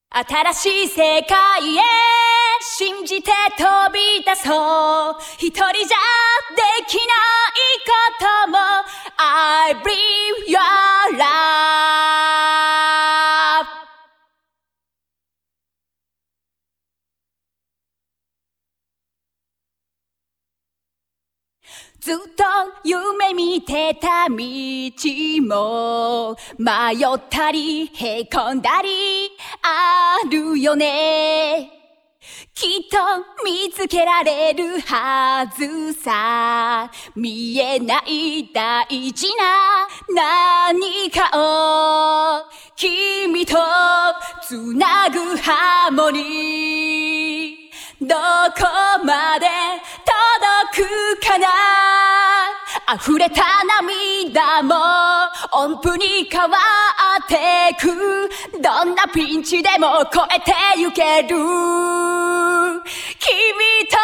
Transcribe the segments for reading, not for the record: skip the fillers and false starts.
新しい世界へ信じて飛び出そう。一人じゃできないことも I believe your love。 ずっと夢見てた道も迷ったりへこんだりあるよね。きっと見つけられるはずさ。見えない大事な何かを君とつなぐハーモニー。どこまで届くかな。溢れた涙も音符に変わってく。どんなピンチでも越えてゆける。君と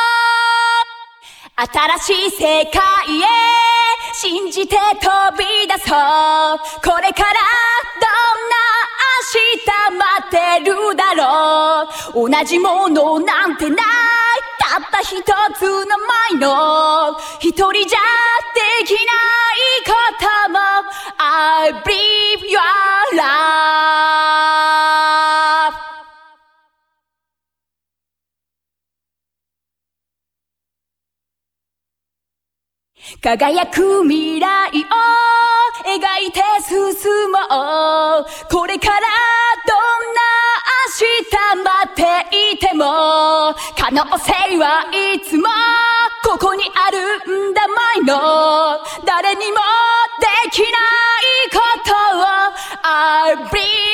新しい世界へ信じて飛び出そう。これからどんな明日待ってるだろう。同じものなんてない。たった一つの舞の一人じゃできないことも I believe your love。 輝く未来を描いて進もう。これからどんな明日待っていても可能性はいつもここにあるんだ舞の。誰にもできないことを I believe